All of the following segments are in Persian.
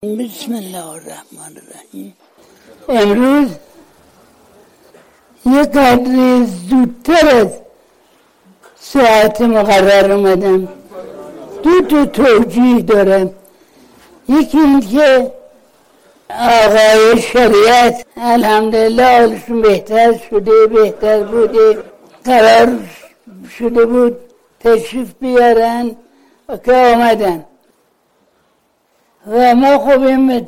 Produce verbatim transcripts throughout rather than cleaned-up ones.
بسم الله الرحمن الرحیم. امروز یک قدر زودتر از ساعت مقرر اومدم. دو تا توجیه دارم. یکی این که آقای شریعت الحمدلله حالشون بهتر شده، بهتر بوده، قرار شده بود تشریف بیارن که آمدن و ما خب این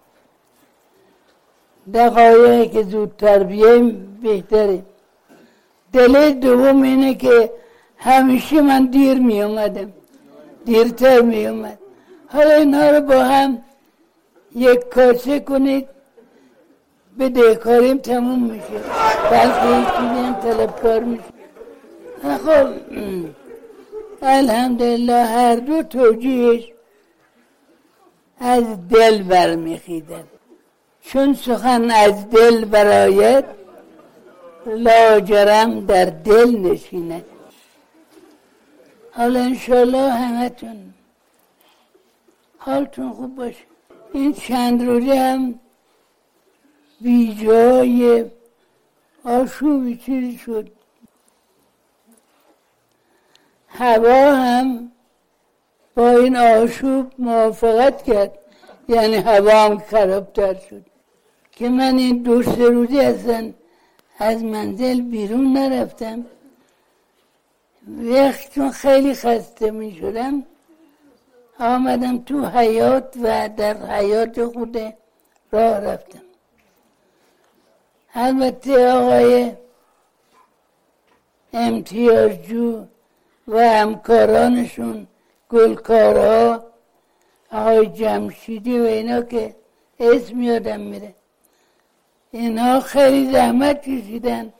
دقایقی که زودتر بیاییم بهتره. دلیل دوم اینه که همیشه من دیر می اومدم، دیرتر می اومد. حالا اینا رو با هم یک کاسه کنید بدهکاریم تموم میشه، بلکه یکی بیم طلبکار میشه. خب الحمدلله هر دو توجیهش از دل برمیخیزد، چون سخن از دل برآید لاجرم در دل نشیند. حالا انشالله همتون حالتون خوب باشه. این چند روزه هم بی جای آشوبی چیزی شد. هوا هم با این آشوب موافقت کرد، یعنی هوا هم خرابتر شد که من این دو سه روزی اصلا از منزل بیرون نرفتم. وقتون خیلی خسته می شدم آمدم تو حیاط و در حیاط خود راه رفتم. البته آقای امتیازجو و همکارانشون گلکارها، آقای جمشیدی و اینا که اسم یادم میره، اینا خیلی زحمت کشیدن،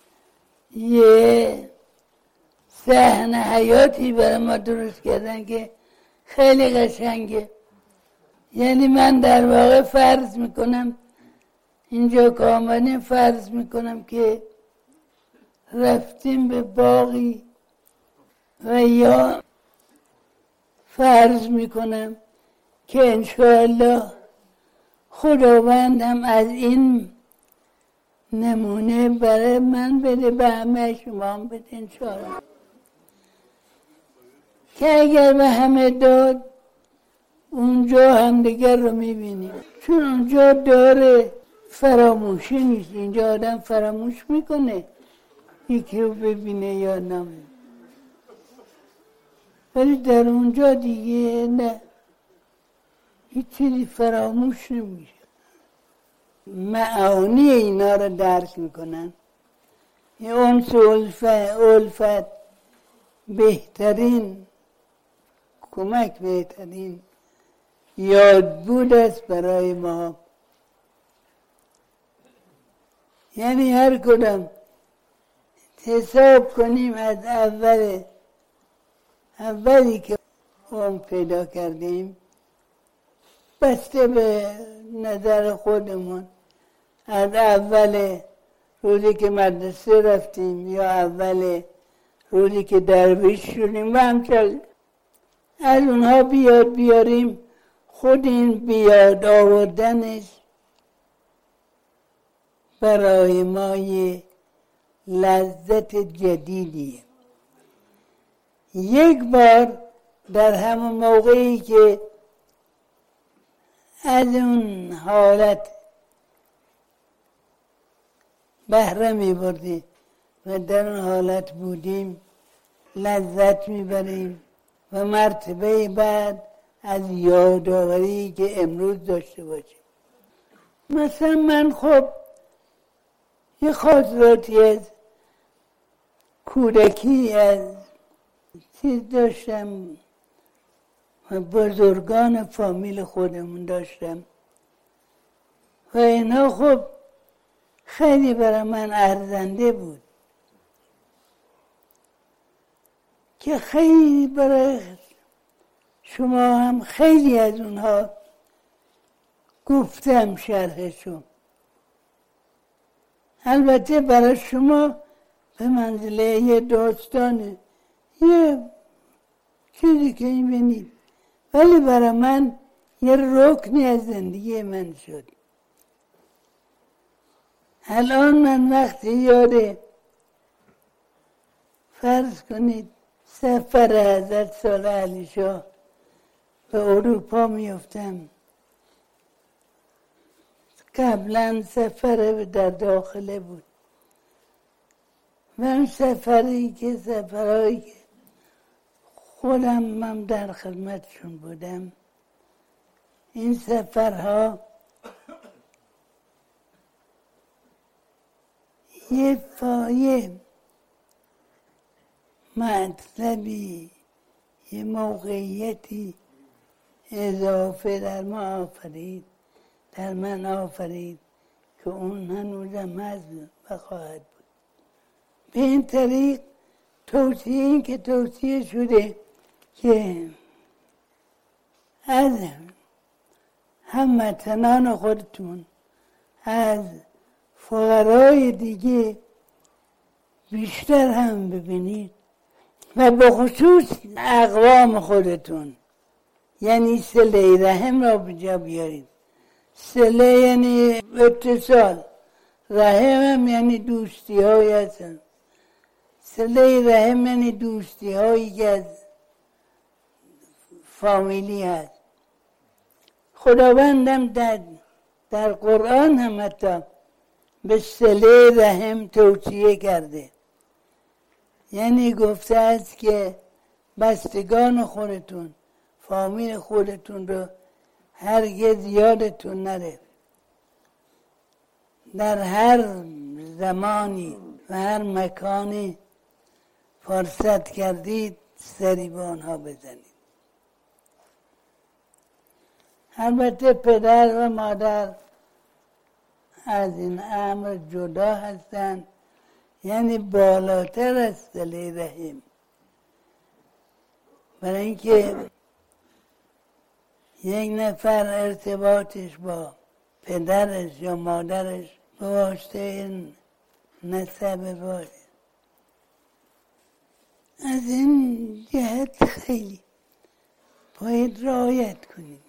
یه صحن حیاتی برای ما درست کردن که خیلی قشنگه. یعنی من در واقع فرض میکنم اینجا که آمدیم، فرض میکنم که رفتیم به باغی و یا فرض میکنم که انشاءالله خداوند هم از این نمونه برای من بده، به همه شما هم بده انشاءالله، که اگر به همه داد اونجا هم دیگر رو میبینیم. چون اونجا داره فراموشی نیست، اینجا آدم فراموش میکنه یکی رو ببینه یا نمونه، ولی در اونجا دیگه نه، هیچ چیزی فراموش نمیشه. معانی اینا رو درک میکنن. این انس و الفت بهترین کمک، بهترین یاد بود است برای ما. یعنی هر کدام حساب کنیم از اول اولی که اون پیدا کردیم، بسته به نظر خودمون، از اول روزی که مدرسه رفتیم یا اول روزی که درویش شدیم و همچنین از اونها بیاد بیاریم، خود این بیاد آوردنش برای ما یه لذت جدیدیه. یک بار در همون موقعی که از اون حالت بهره می بردیم و در اون حالت بودیم لذت می بریم و مرتبه بعد از یادآوری که امروز داشته باشیم. مثلا من خب یه خاطراتی از کودکی از چیز داشتم و بزرگان فامیل خودمون داشتم و اینا خب خیلی برای من ارزنده بود که خیلی برای شما هم خیلی از اونها گفتم شرحشون. البته برای شما به منزله یه داستانه، یه چیزی که می‌بینید، ولی برای من یه رکنی از زندگی من شد. الان من وقتی یاده فرض کنید سفر حضرت صالح علی شاه به اروپا میفتم، قبلا سفر در داخله بود و اون سفری که سفرهایی که خودم من در خدمتشون بودم، این سفرها یه فایه مطلبی یه موقعیتی اضافه در ما آفرید، در من آفرید که اون هنوزم هست و خواهد بود. به این طریق توصیه این که توصیه شده که از هموطنان خودتون، از فقرای دیگه بیشتر هم ببینید و به خصوص اقوام خودتون، یعنی صله رحم را به جا بیارید. صله یعنی اتصال، رحم هم یعنی دوستی های هستن. صله رحم یعنی دوستی هایی که از فامیلی هست. خداوندم در, در قرآن هم حتی به صله رحم توصیه کرده، یعنی گفته است که بستگان خودتون، فامیل خودتون رو هرگز یادتون نره. در هر زمانی و هر مکانی فرصت کردید سری به آنها بزنید. البته پدر و مادر از این امر جدا هستند، یعنی بالاتر از صله رحم، برای اینکه یک نفر ارتباطش با پدرش یا مادرش به واسطه این نسب باشه. از این جهت خیلی باید رعایت کنید.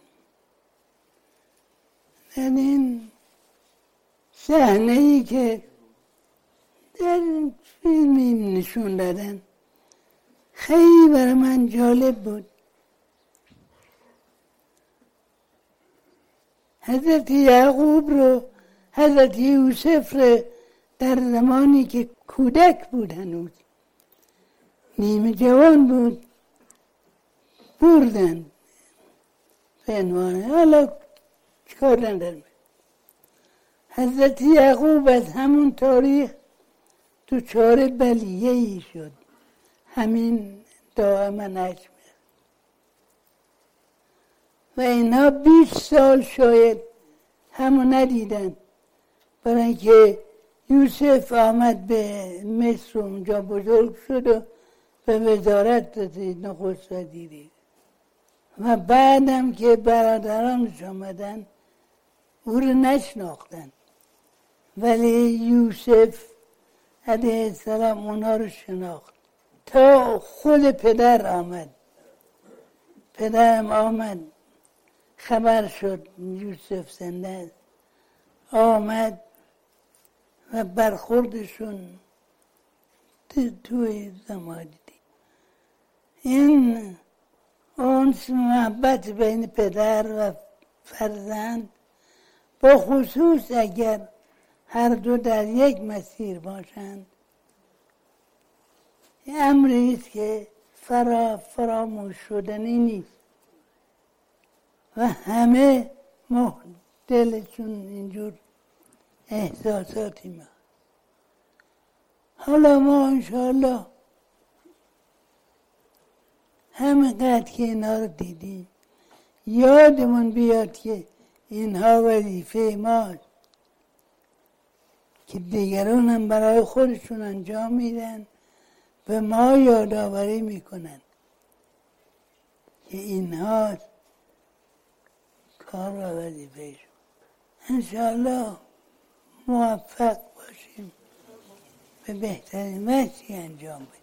در این صحنه ای که در فیلمی نشون دادن خیلی برای من جالب بود. حضرت یعقوب رو، حضرت یوسف رو در زمانی که کودک بود، هنوز نیمه جوان بود، بردن به عنوان، حالا چکار ندارم. حضرت یعقوب از همون تاریخ دچار بلیه ای شد، همین دائما نشمه و اینا بیست سال شاید همو ندیدن، برای اینکه یوسف آمد به مصر، اونجا بزرگ شد و به وزارت رسید، نخست وزیری. و بعدم که برادرانش آمدن او رو نشناختن، ولی یوسف علیه السلام اونا رو شناخت تا خود پدر آمد. پدرم آمد، خبر شد یوسف زنده است، آمد و برخوردشون توی زمانی دید. این اونس محبت بین پدر و فرزند، با خصوص اگر هر دو در یک مسیر باشند، امری است که فرا فراموش شدنی نیست و همه دلشون اینجور احساساتی ما. حالا ما انشاءالله همینقدر که اینا رو دیدیم یادمون بیاد که اینها وظیفه ماست که دیگران هم برای خودشون انجام میدن، به ما یادآوری میکنن که اینها کار و وظیفه شون. انشاءالله موفق باشیم، به بهترین وجهی انجام بدیم.